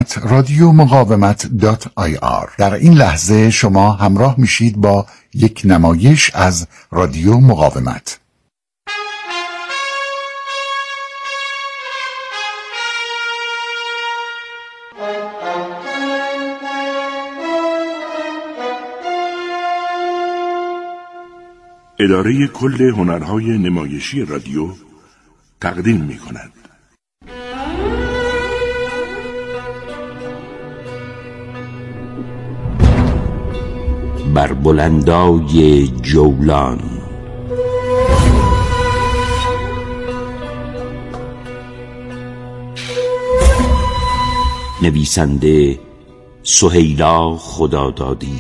رادیو مقاومت.ir. در این لحظه شما همراه میشید با یک نمایش از رادیو مقاومت. اداره کل هنرهای نمایشی رادیو تقدیم می‌کند. بر بلندای جولان. نویسنده سهیلا خدادادی.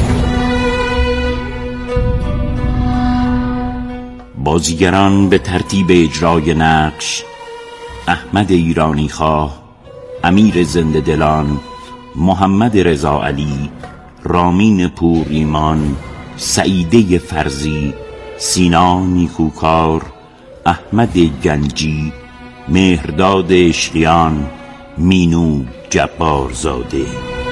بازیگران به ترتیب اجرای نقش: احمد ایرانی خواه، امیر زنده دلان، محمد رضا علی، رامین پور ایمان، سعیده فرزی، سینا نیکوکار، احمد گنجی، مهرداد اشقیان، مینو جبارزاده.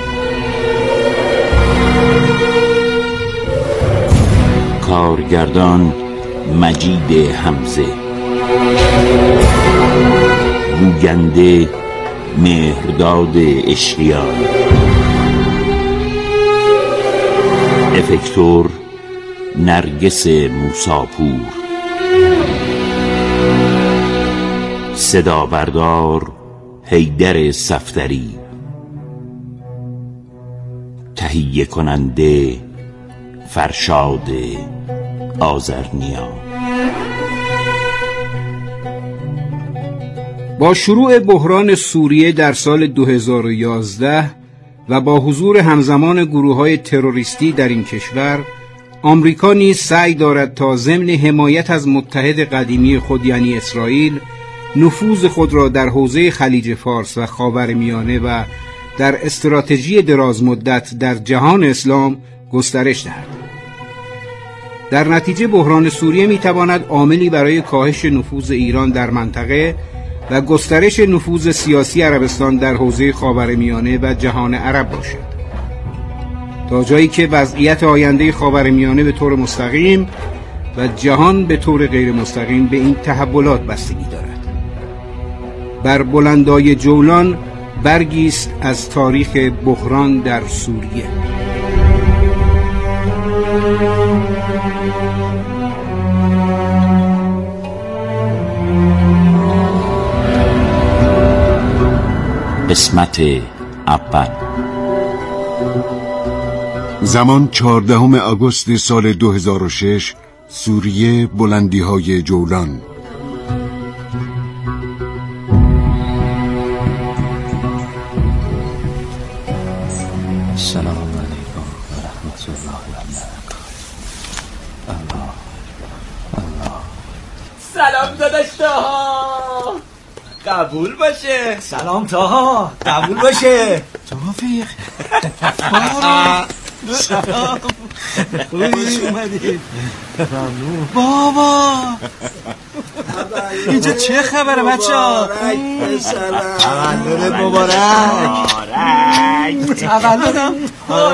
کارگردان مجید حمزه. گوینده مهرداد اشقیان. افکتور نرگس موساپور. صدا بردار حیدر صفدری. تهیه کننده فرشاد آذرنیا. با شروع بحران سوریه در سال 2011 و با حضور همزمان گروه‌های تروریستی در این کشور، آمریکا نیز سعی دارد تا ضمن حمایت از متحد قدیمی خود یعنی اسرائیل، نفوذ خود را در حوزه خلیج فارس و خاورمیانه و در استراتژی درازمدت در جهان اسلام گسترش دهد. در نتیجه بحران سوریه میتواند عاملی برای کاهش نفوذ ایران در منطقه و گسترش نفوذ سیاسی عربستان در حوزه خاورمیانه و جهان عرب باشد، تا جایی که وضعیت آینده خاورمیانه به طور مستقیم و جهان به طور غیر مستقیم به این تحولات بستگی دارد. بر بلندای جولان برگی است از تاریخ بحران در سوریه. قسمت اول. زمان 14 آگوست سال 2006، سوریه، بلندی‌های جولان. سلام علیکم و رحمت الله و برکاته. الله. سلام داداش تاها، قبول باشه. سلام تاها، قبول باشه. توفیق. سلام. خوش اومدید. ممنون. بابا اینجا چه خبره بچه‌ها؟ تولدت مبارک. تولدم؟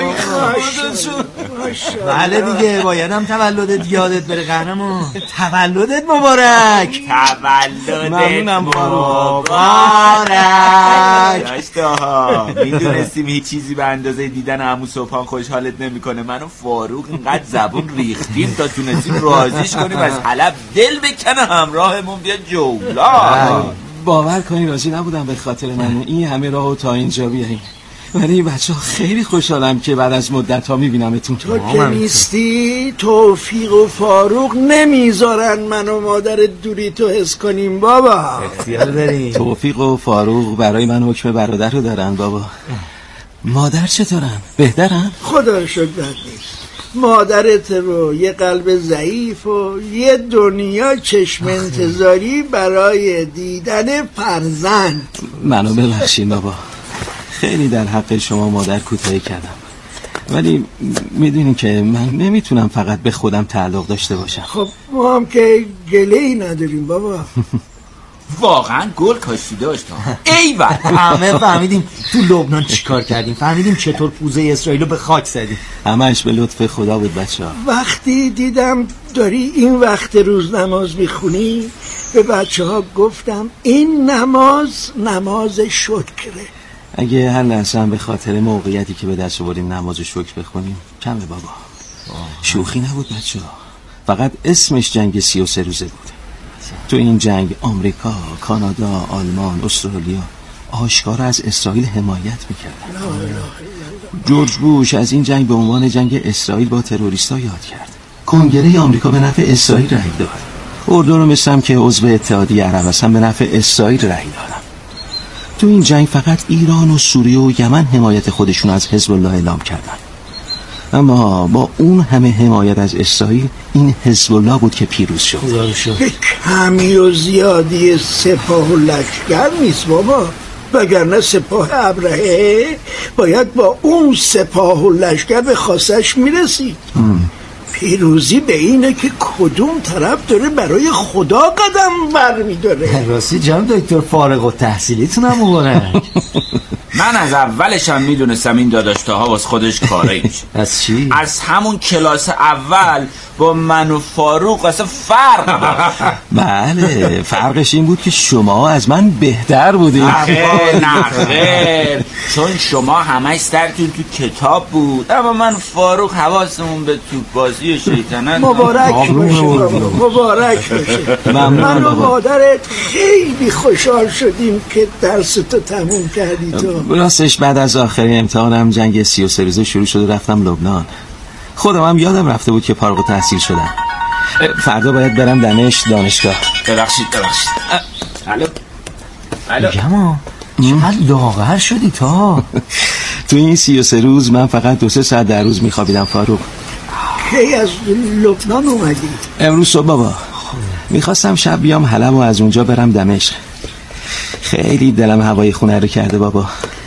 بله دیگه، بایدم تولدت یادت بره قهرمان. تولدت مبارک. ممنونم مبارک. داشتاها میدونستیم هیچ چیزی به اندازه دیدن عمو صبحان خوشحالت نمیکنه. من و فاروق اینقدر زبون ریختیم تا تونستیم راضیش کنیم از حلب دل بکنه همراهمون بیاد جولان. باور کنی راضی نبودم به خاطر من این همه راهو تا اینجا بیاییم، ولی بچه ها خیلی خوشحالم که بعد از مدت ها میبینمتون. تو که نیستی توفیق و فاروق نمیذارن من و مادر دوری تو حس کنیم بابا. اختیار داریم. توفیق و فاروق برای من حکم برادر رو دارن بابا. مادر چطورن؟ بهترن؟ خدا رو شکر بد نیست. مادرت رو یه قلب ضعیف و یه دنیا چشم انتظاری برای دیدن فرزند. منو ببخشین بابا، خیلی در حق شما مادر کوتاهی کردم، ولی میدونی که من نمیتونم فقط به خودم تعلق داشته باشم. خب ما هم که گله‌ای نداریم بابا. واقعا گل کاشتی داشت. ایول همه فهمیدیم تو لبنان چی کار کردیم، فهمیدیم چطور پوزه اسرائیل رو به خاک زدیم. همش به لطف خدا بود بچه‌ها. وقتی دیدم داری این وقت روز نماز میخونی به بچه‌ها گفتم این نماز شکره. اگه هر لحظه هم به خاطر موقعیتی که به دست آوردیم نماز شکر بخونیم کمه بابا. شوخی نبود بچه‌ها، فقط اسمش جنگ 33 روزه بود. تو این جنگ آمریکا، کانادا، آلمان، استرالیا آشکارا از اسرائیل حمایت میکردن. جورج بوش از این جنگ به عنوان جنگ اسرائیل با تروریستا یاد کرد. کنگره آمریکا به نفع اسرائیل رأی داد. اردن رو مثلم که عضو اتحادیه عرب هستن به نفع اسرائیل رأی دادن. تو این جنگ فقط ایران و سوریه و یمن حمایت خودشون از حزب الله اعلام کردن. اما با اون همه حمایت از اسرائیل این حزب الله بود که پیروز شد. به کمی و زیادی سپاه و لشکر نیست بابا، وگرنه سپاه ابرهه باید با اون سپاه و لشکر به خواستش میرسید. پیروزی به اینه که کدوم طرف داره برای خدا قدم بر میداره. راستی جناب دکتر فارغ التحصیلیتونم مبارک. من از اولشم میدونستم این داداشتاها واسه خودش کاری میشه. از چی؟ از همون کلاس اول با من و فاروق اصلا فرق داشت. بله فرقش این بود که شما از من بهتر بودید. نه چون شما همش سرتون تو کتاب بود، اما من فاروق حواسمون به توپ بازی و شیطنت. مبارک باشه. من و مادرت خیلی خوشحال شدیم که درستو تموم کردی. تو راستش بعد از آخرین امتحانم جنگ 33 روزه شروع شد و رفتم لبنان. خودم هم یادم رفته بود که فارغ التحصیل شدم. فردا باید برم دمشق دانشگاه. ببخشید الو جمع چقدر لاغر شدی تا؟ تو این 33 روز من فقط 2-3 ساعت در روز میخوابیدم فاروق. کی از لبنان اومدی؟ امروز صبح بابا. میخواستم شب بیام حلب و از اونجا برم دمشق. خیلی دلم هوای خونه رو کرده بابا.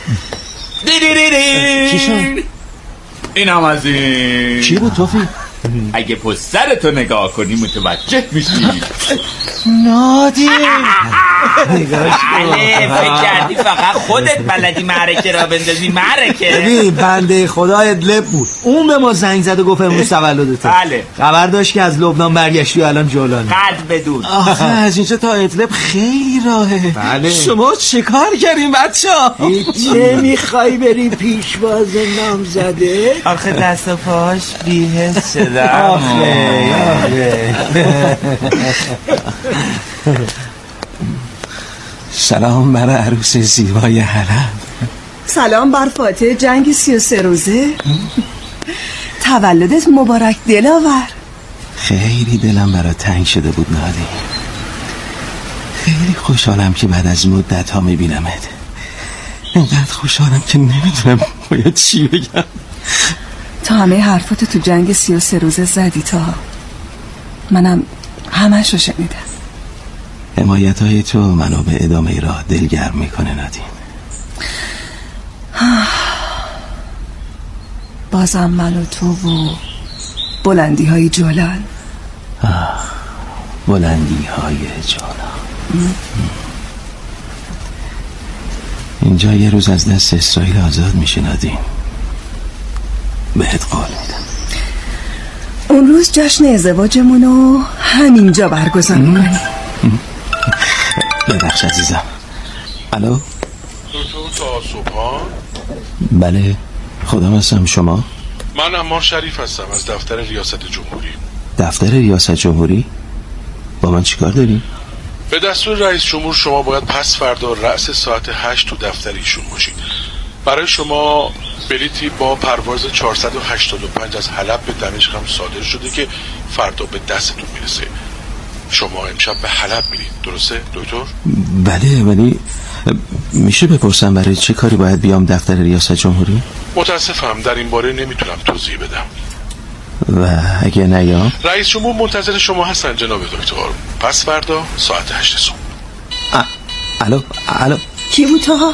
چی شد؟ این هم از این. چی بود توفی؟ اگه پسترتو نگاه کنی متوجه میشی. نادی فکر کردی فقط خودت بلدی معرکه را بندازی. معرکه ببین بنده خدا ادلب بود، اون به ما زنگ زد و گفت امروز تولدته. بله خبر داشت که از لبنان برگشتی و الان جولانی. قد بدون آخه از اینجا تا ادلب خیلی راهه. بله. شما چه کار کردین بچه‌ها؟ نمیخوای بری پیشواز نامزده؟ آخه دست و پاش بی‌حس شدم. سلام بر عروس زیبای حلب. سلام بر فاتح جنگ 33 روزه. تولدت مبارک دلاور. خیلی دلم برات تنگ شده بود نادی. خیلی خوشحالم که بعد از مدت ها میبینمت. اینقدر خوشحالم که نمیدونم باید چی بگم. تا همه حرفات تو جنگ 33 روزه زدی تا منم همش رو شنیدم. حمایت های تو منو به ادامه راه دلگرم میکنه نادین. بازم من و تو و بلندی های جولان. بلندی های جولان. اینجا یه روز از دست اسرائیل آزاد میشه نادین. بهت قول میدم. اون روز جشن ازدواجمونو همینجا برگزار میکنی. ببخش عزیزم. الو دکتر تعصب‌ها؟ بله خودم هستم. شما؟ من عمار شریف هستم از دفتر ریاست جمهوری. دفتر ریاست جمهوری؟ با من چیکار داری؟ به دستور رئیس جمهور شما باید پس فردا رأس ساعت 8 تو دفتر ایشون باشید. برای شما بلیتی با پرواز 485 از حلب به دمشق هم صادر شده که فردا به دستتون میرسه. شما امشب به حلب میرید درسته دکتر؟ بله ولی میشه بپرسم برای چه کاری باید بیام دفتر ریاست جمهوری؟ متاسفم در این باره نمیتونم توضیح بدم. و اگه نیام؟ رئیس جمهور منتظر شما هستن جناب دکتر. پس فردا ساعت 8 صبح. الو کی بود تا؟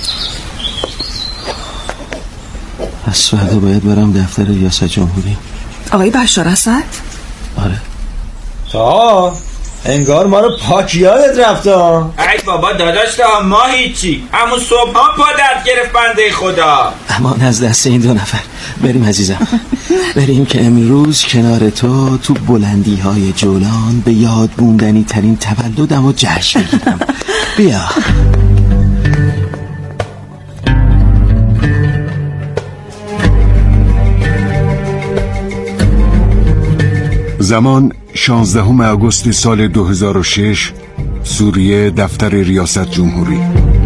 از فردا باید برم دفتر ریاست جمهوری. آقای بشار اسد؟ آره. تا انگار ما رو پاک یادت رفته. ای بابا داداش ما هیچی، همون صبح ها پا درد گرفت بنده خدا. امان از دست این 2 نفر. بریم عزیزم، بریم که امروز کنار تو بلندی های جولان به یاد موندنی ترین تولدم و جشن بگیرم. بیا. زمان 16 آگوست سال 2006، سوریه، دفتر ریاست جمهوری.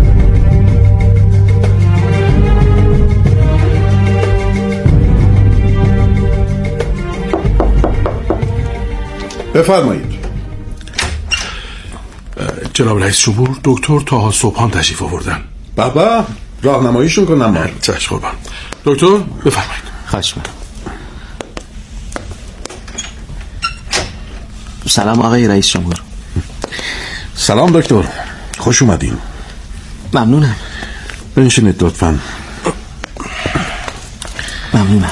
بفرمایید. جناب رئیس جمهور، دکتر تاها صبحان تشریف آوردن. بابا راهنماییشون کنم. چشم قربان. دکتر بفرمایید. خواهش می‌کنم. سلام آقای رئیس جمهور. سلام دکتر، خوش اومدین. ممنونم. بنشینید لطفاً. ممنونم.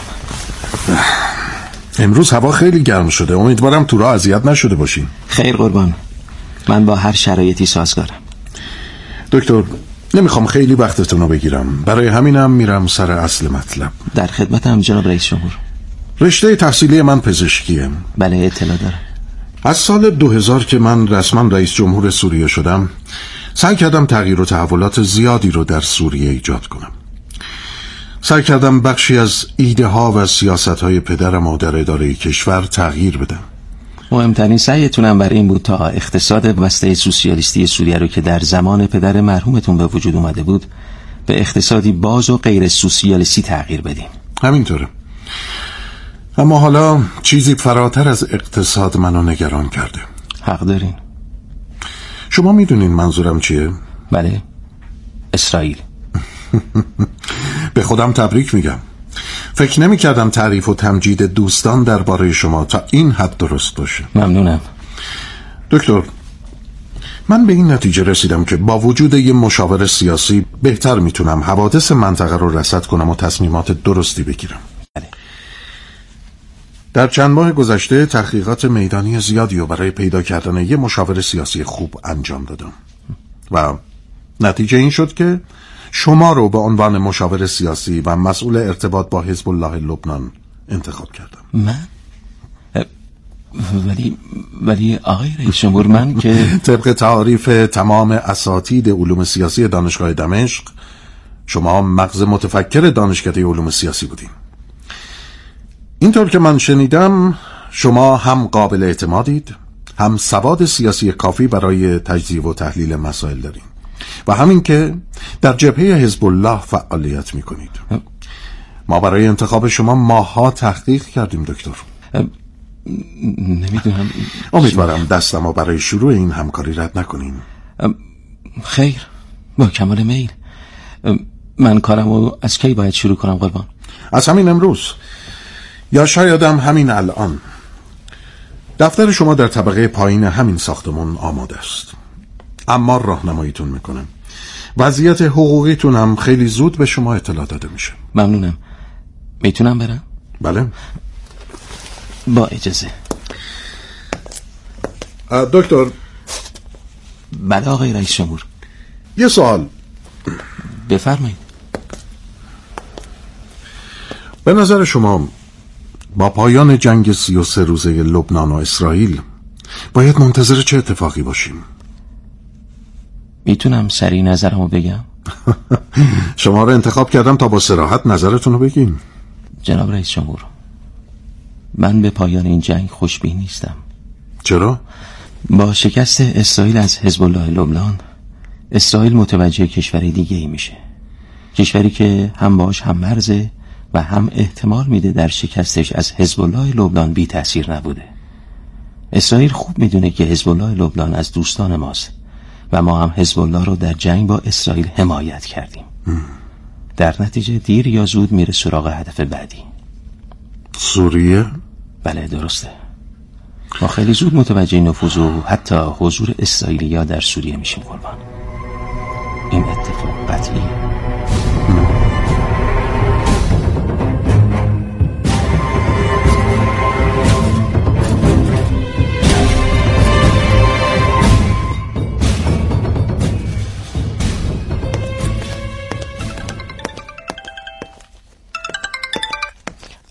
امروز هوا خیلی گرم شده، امیدوارم تو راه اذیت نشده باشین. خیر قربان، من با هر شرایطی سازگارم. دکتر نمیخوام خیلی وقتتون رو بگیرم، برای همینم میرم سر اصل مطلب. در خدمتم جناب رئیس جمهور. رشته تحصیلی من پزشکیه. بله اطلاع دارم. از سال 2000 که من رسما رئیس جمهور سوریه شدم، سعی کردم تغییر و تحولات زیادی رو در سوریه ایجاد کنم. سعی کردم بخشی از ایده ها و سیاست های پدرم و در اداره کشور تغییر بدم. مهمترین سعیتونم بر این بود تا اقتصاد بسته سوسیالیستی سوریه رو که در زمان پدر مرحومتون به وجود اومده بود به اقتصادی باز و غیر سوسیالیستی تغییر بدیم. همینطوره. اما حالا چیزی فراتر از اقتصاد منو نگران کرده. حق دارین. شما میدونین منظورم چیه؟ بله، اسرائیل. به خودم تبریک میگم. فکر نمی کردم تعریف و تمجید دوستان درباره شما تا این حد درست باشه. ممنونم. دکتر، من به این نتیجه رسیدم که با وجود یه مشاور سیاسی بهتر میتونم حوادث منطقه رو رصد کنم و تصمیمات درستی بگیرم. بله. در چند ماه گذشته تحقیقات میدانی زیادی رو برای پیدا کردن یه مشاور سیاسی خوب انجام دادم و نتیجه این شد که شما رو به عنوان مشاور سیاسی و مسئول ارتباط با حزب الله لبنان انتخاب کردم. من؟ ولی آقای رئیس جمهور، من که طبق تعاریف تمام اساتید علوم سیاسی دانشگاه دمشق شما مغز متفکر دانشکده علوم سیاسی بودین. اینطور که من شنیدم شما هم قابل اعتمادید، هم سواد سیاسی کافی برای تجزیه و تحلیل مسائل دارین و همین که در جبهه حزب الله فعالیت میکنید. ما برای انتخاب شما ماها تحقیق کردیم دکتر. نمیدونم. امیدوارم دستمو برای شروع این همکاری رد نکنین. خیر، با کمال میل. من کارمو از کی باید شروع کنم قربان؟ از همین امروز، یا شایدم همین الان. دفتر شما در طبقه پایین همین ساختمان آماده است. اما راهنماییتون میکنم. وضعیت حقوقیتون هم خیلی زود به شما اطلاع داده میشه. ممنونم. میتونم برم؟ بله. با اجازه. دکتر. بله آقای رئیس جمهور. یه سوال. بفرمایید. به نظر شما با پایان جنگ 33 روزه لبنان و اسرائیل باید منتظر چه اتفاقی باشیم؟ میتونم سریع نظرمو بگم؟ شما رو انتخاب کردم تا با صراحت نظرتون رو بگیم. جناب رئیس جمهور، من به پایان این جنگ خوشبین نیستم. چرا؟ با شکست اسرائیل از حزب الله لبنان، اسرائیل متوجه کشوری دیگه ای میشه، کشوری که هم باش هم مرزه و هم احتمال میده در شکستش از حزب الله لبنان بی تأثیر نبوده. اسرائیل خوب میدونه که حزب الله لبنان از دوستان ماست و ما هم حزب الله رو در جنگ با اسرائیل حمایت کردیم. در نتیجه دیر یا زود میره سراغ هدف بعدی. سوریه؟ بله درسته. ما خیلی زود متوجه نفوذ و حتی حضور اسرائیلیا در سوریه میشیم قربان. این اتفاق قطعیه.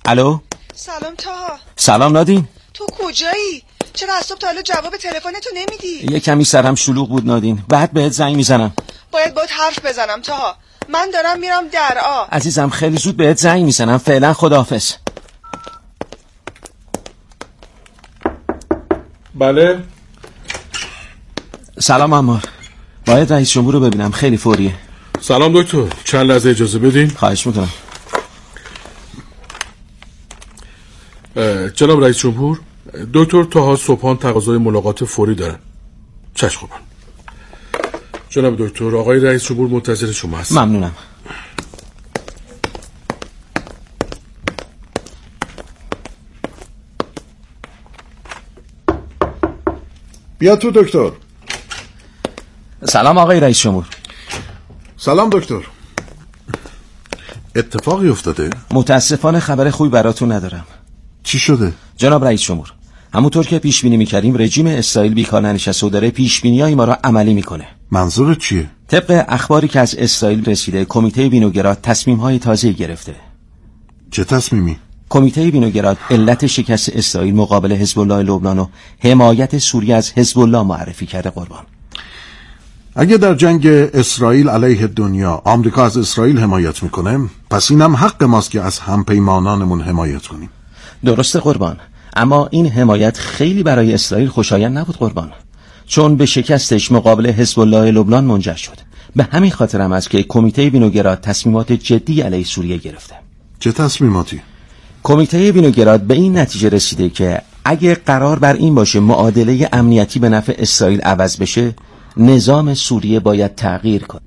الو. سلام تاها. سلام نادین. تو کجایی؟ چرا از صبح تا حالا جواب تلفنتو نمیدی؟ یه کمی سرم شلوغ بود نادین. بعد بهت زنگ میزنم. باید حرف بزنم تاها. من دارم میرم درعا. عزیزم خیلی زود بهت زنگ میزنم. فعلا خداحافظ. بله. سلام عمار. باید رئیس جمهور رو ببینم، خیلی فوریه. سلام دکتر، چند لحظه اجازه بدین. خواهش میکنم. جناب رئیس جمهور، دکتر طاها صبحان تقاضای ملاقات فوری دارن. چشم خوبم. جناب دکتر، آقای رئیس جمهور منتظر شما هست. ممنونم. بیا تو دکتر. سلام آقای رئیس جمهور. سلام دکتر. اتفاقی افتاده؟ متاسفانه خبر خوبی براتون ندارم. چی شده؟ جناب رئیس جمهور، همونطور که پیش بینی می‌کردیم رژیم اسرائیل بیکار ننشسته و داره پیش بینی‌های ما را عملی میکنه. منظورت چیه؟ طبق اخباری که از اسرائیل رسیده، کمیته وینوگراد تصمیم‌های تازه‌ای گرفته. چه تصمیمی؟ کمیته وینوگراد علت شکست اسرائیل مقابل حزب الله لبنان و حمایت سوریه از حزب الله معرفی کرده. قربان، اگه در جنگ اسرائیل علیه دنیا آمریکا از اسرائیل حمایت میکنه، پس اینم حق ماست که از همپیمانانمون حمایت کنیم. درسته قربان، اما این حمایت خیلی برای اسرائیل خوشایند نبود قربان، چون به شکستش مقابل حزب الله لبنان منجر شد. به همین خاطر هم است که کمیته وینوگراد تصمیمات جدی علیه سوریه گرفته. چه تصمیماتی؟ کمیته وینوگراد به این نتیجه رسیده که اگه قرار بر این باشه معادله امنیتی به نفع اسرائیل عوض بشه، نظام سوریه باید تغییر کنه.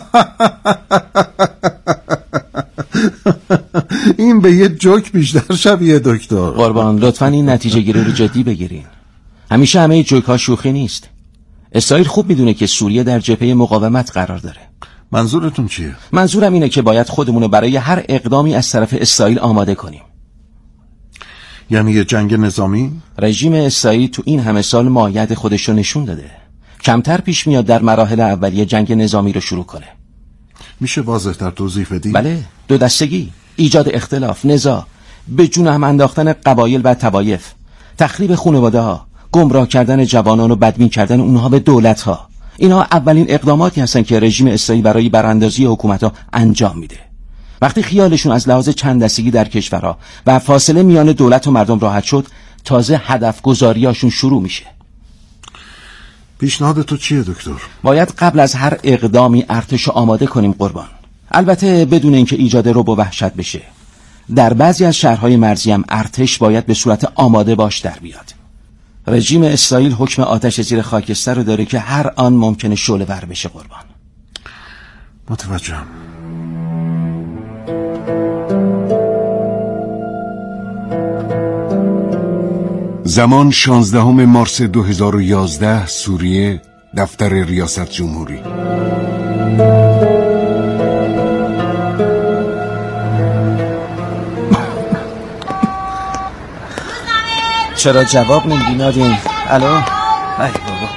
این به یه جوک بیشتر شبیه دکتر. قربان، لطفاً این نتیجه گیری رو جدی بگیرین. همیشه همه جوک ها شوخی نیست. اسرائیل خوب میدونه که سوریه در جبهه مقاومت قرار داره. منظورتون چیه؟ منظورم اینه که باید خودمونو برای هر اقدامی از طرف اسرائیل آماده کنیم. یعنی یه جنگ نظامی؟ رژیم اسرائیل تو این همه سال مایه خودش رو نشون داده. کمتر پیش میاد در مراحل اولیه جنگ نظامی رو شروع کنه. میشه واضح‌تر توضیح بدی؟ بله، دو دستگی، ایجاد اختلاف، نزاع، به جون هم انداختن قبایل و طوایف، تخریب خانواده ها، گمراه کردن جوانان و بدبین کردن اونها به دولت ها. اینها اولین اقداماتی هستن که رژیم اسرائیل برای براندازی حکومت ها انجام میده. وقتی خیالشون از لحاظ چند دستگی در کشورها و فاصله میان دولت و مردم راحت شد، تازه هدف گذاریاشون شروع میشه. پیشنهاد تو چیه دکتر؟ باید قبل از هر اقدامی ارتش آماده کنیم قربان. البته بدون اینکه ایجاد رعب و وحشت بشه. در بعضی از شهرهای مرزی هم ارتش باید به صورت آماده باش در بیاد. رژیم اسرائیل حکم آتش زیر خاکستر رو داره که هر آن ممکنه شعله ور بشه قربان. متوجهم. زمان 16 مارس 2011 سوریه، دفتر ریاست جمهوری. چرا جواب نمیدی نادین؟ الو؟ ای بابا.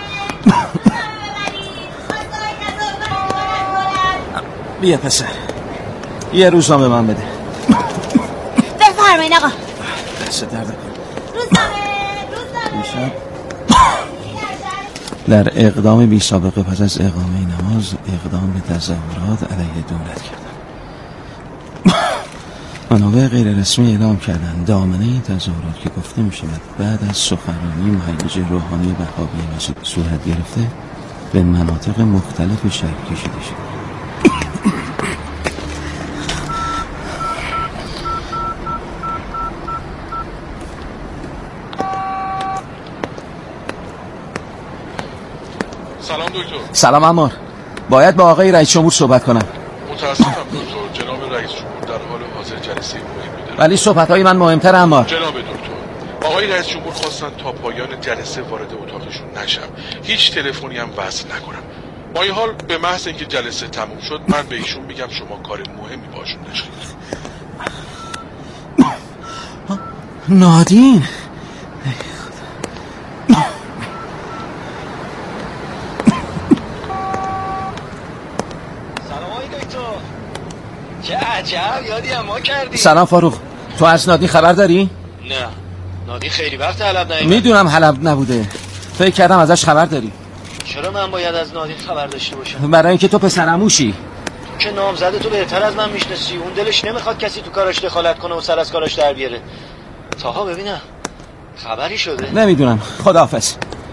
بیا پسر، یه روزنامه من بده. بفرمایید آقا. دست درد کن. روزنامه. در اقدام بی سابقه پس از اقامه نماز اقدام به تظاهرات علیه دولت کردن. منابع غیر رسمی اعلام کردن دامنه این تظاهرات که گفته می شود بعد از سخنرانی مهیج روحانی وهابی مسعود صورت گرفته به مناطق مختلف شهر کشیده شد. سلام دکتر. سلام عمار، باید با آقای رئیس جمهور صحبت کنم. متاسفم دکتر، جناب رئیس جمهور در حال حاضر جلسه مهمی دارند. ولی صحبت‌های من مهمتر عمار. جناب دکتر، آقای رئیس جمهور خواستن تا پایان جلسه وارد اتاقشون نشم، هیچ تلفنی هم وصل نکنم. با این حال به محض اینکه جلسه تموم شد من به ایشون میگم شما کار مهمی باشون داشتید. نادین چه عجب یادی هم ما کردی. سلام فاروق، تو از نادین خبر داری؟ نه، نادین خیلی وقت حلب نیومد. میدونم حلب نبوده، فکر کردم ازش خبر داری. چرا من باید از نادین خبر داشته باشم؟ برای اینکه تو پسرعموشی. که نامزده تو بهتر از من میشناسی. اون دلش نمیخواد کسی تو کاراش دخالت کنه و سر از کاراش در بیاره. تاها ببینم خبری شده؟ نمیدونم. خداحافظ.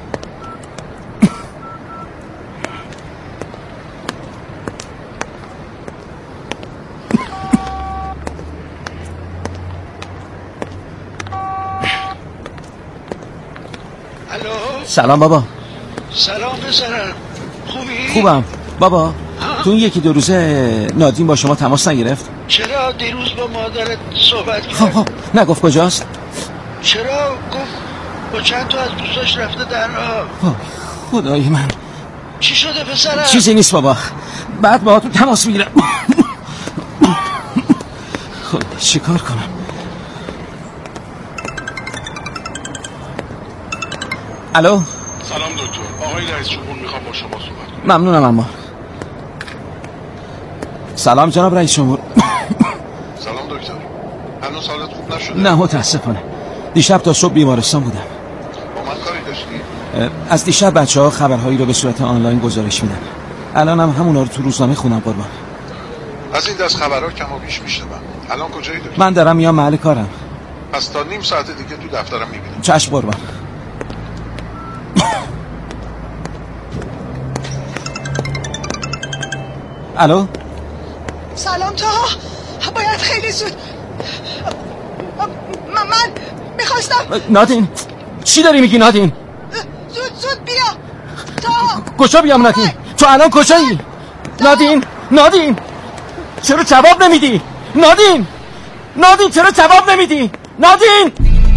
سلام بابا. سلام پسرم، خوبی؟ خوبم بابا. تو این یکی دو روزه نادین با شما تماس نگرفت؟ چرا دیروز با مادرت صحبت کرد؟ خب نگفت کجاست؟ چرا گفت با چند تا از دوستاش رفته در راه. خدای من، چی شده پسرم؟ چیزی نیست بابا، بعد با تو تماس میگیرم. خب چی کار کنم؟ الو. سلام دکتر، آقای رئیس جمهور میخوام با شما صحبت کنم. ممنونم. اما سلام جناب رئیس جمهور. سلام دکتر، هنوز حالت خوب نشده؟ نه متاسفانه، دیشب تا صبح بیمارستان بودم. با من کاری داشتی؟ از دیشب بچه‌ها خبرهایی رو به صورت آنلاین گزارش میدن. الانم همونا رو تو روزنامه خوندم قربان. از این دست خبرها کم و بیش میشنوم. الان کجایی دکتر؟ من دارم میام محل کارم. پس تا نیم ساعت دیگه تو دفترم میبینم. چشم قربان. الو. سلام تاها، باید خیلی زود. من میخواستم. نادین چی داری میگی نادین؟ زود بیا تاها. کجا بیام نادین؟ تو الان کجایی؟ نادین چرا جواب نمیدی؟ نادین چرا جواب نمیدی؟ نادین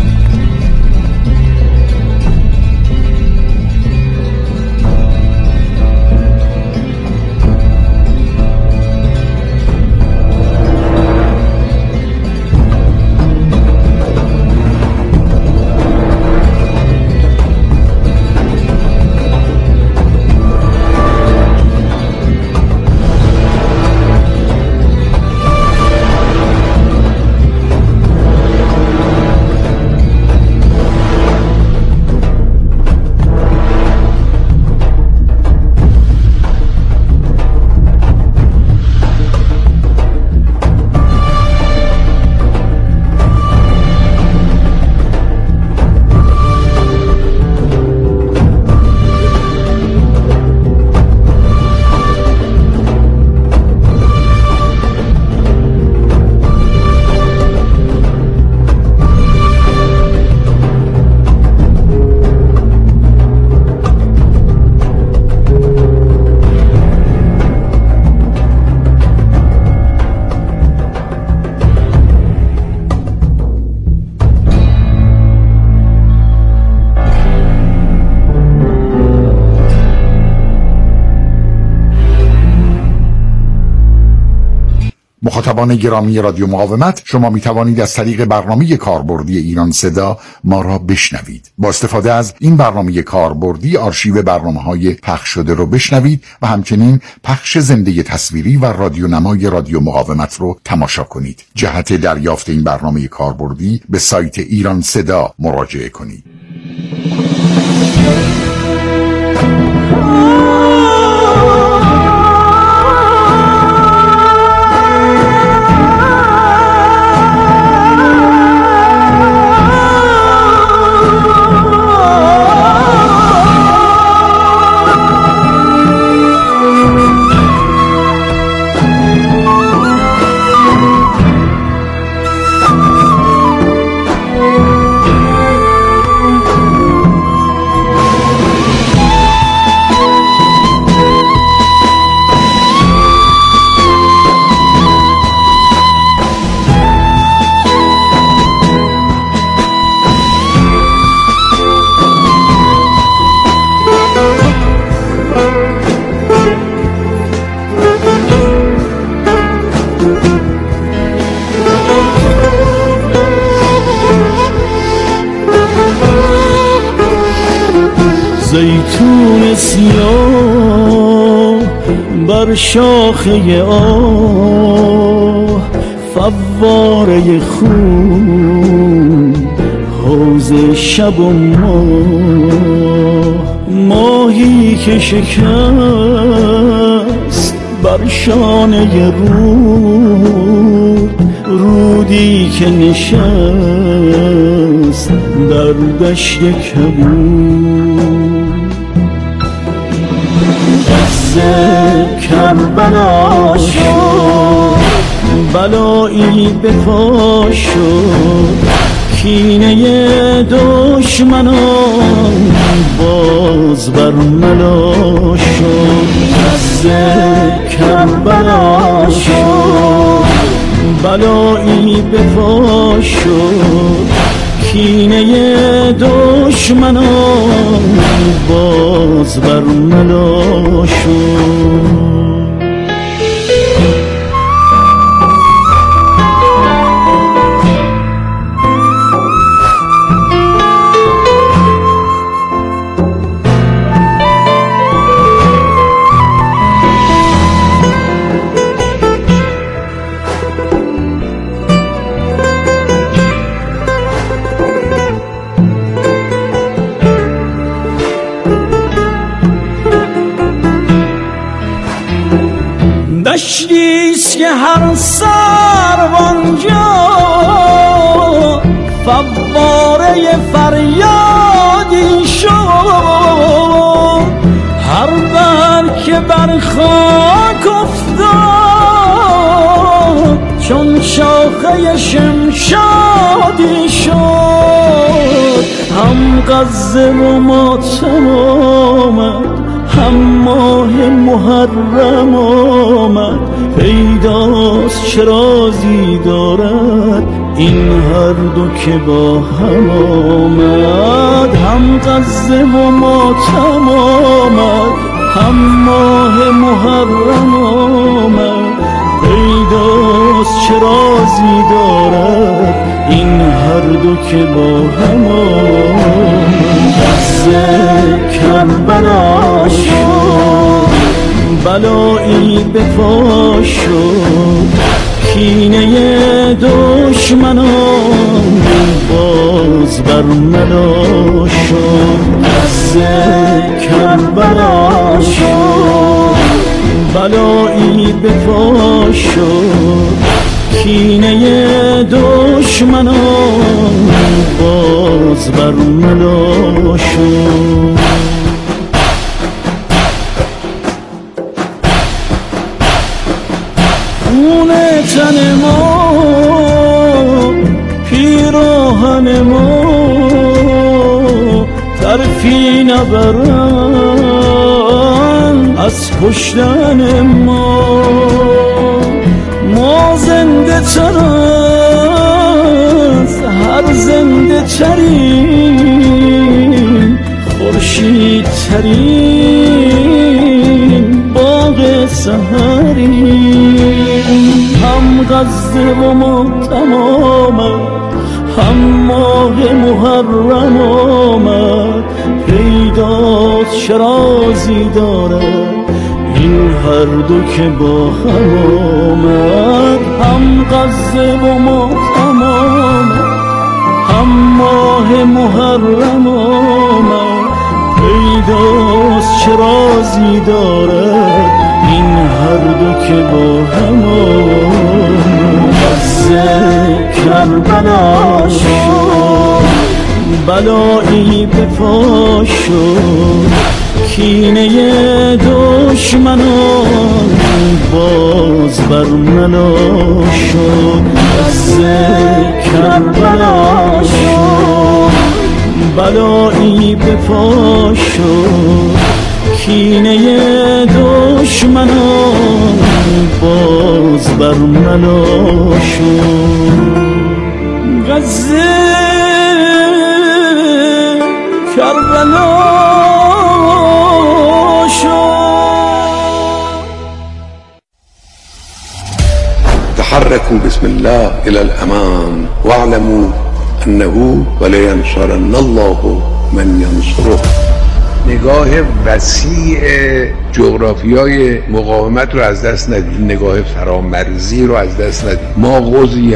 مخاطبان گرامی رادیو مقاومت، شما می توانید از طریق برنامه کاربردی ایران صدا ما را بشنوید. با استفاده از این برنامه کاربردی آرشیو برنامه‌های پخش شده رو بشنوید و همچنین پخش زنده تصویری و رادیونمای رادیو مقاومت رو تماشا کنید. جهت دریافت این برنامه کاربردی به سایت ایران صدا مراجعه کنید. زیتون سیاه بر شاخه آه، فواره خون حوض شب و ماهی که شکست بر شانه رودی که نشست در دشت کبود. از کربلا شد بلایی به پا شد، کینه دشمنان باز بر ملا شد. از کربلا شد بلایی به پا شد، کینه دشمنان باز بر ملا شد. دشتیست که هر سروانجا فواره فریادی شد، هر بر که بر خاک افتاد چون شاخه شمشادی شد. هم غزه و ماتم آمد، هم ماه محرم آمد، پیداست چه رازی دارد این هر دو که با هم آمد. هم غزه و ماتم آمد، هم ماه محرم آمد، پیداست چه رازی دارد این هر دو که با هم آمد. از کربلا شد بلایی به پا شد، کینه دشمنان باز بر ملا شد. از کربلا شد بلایی به پا شد، کینه دشمنان باز بر ملا شد. خون تن ما پیراهن ما طرفی نبرن از کشتن ما. ما زنده تر از هر زنده ترین، خورشید ترین باغ سحرین. هم غزه و ماتم آمد، هم ماه محرم آمد، پیداست چه رازی دارد این هر دو که با هم آمد. هم غزه و ماتم آمد، هم ماه محرم آمد، پیداست چه رازی دارد این هر دو که با هم آمد. از کربلا شد بلایی به پا شد، کینه دشمنان باز بر ملا شد. از کربلا شد بلایی به پا شد، کینه دشمنان باز بر ملا شد. غزه کربلا تحركوا بسم الله إلى الأمام واعلموا أنه ولينصرن الله من ينصره. نگاه وسیع جغرافیای مقاومت رو از دست ندید، نگاه فرامرزی رو از دست ندید. ما غزی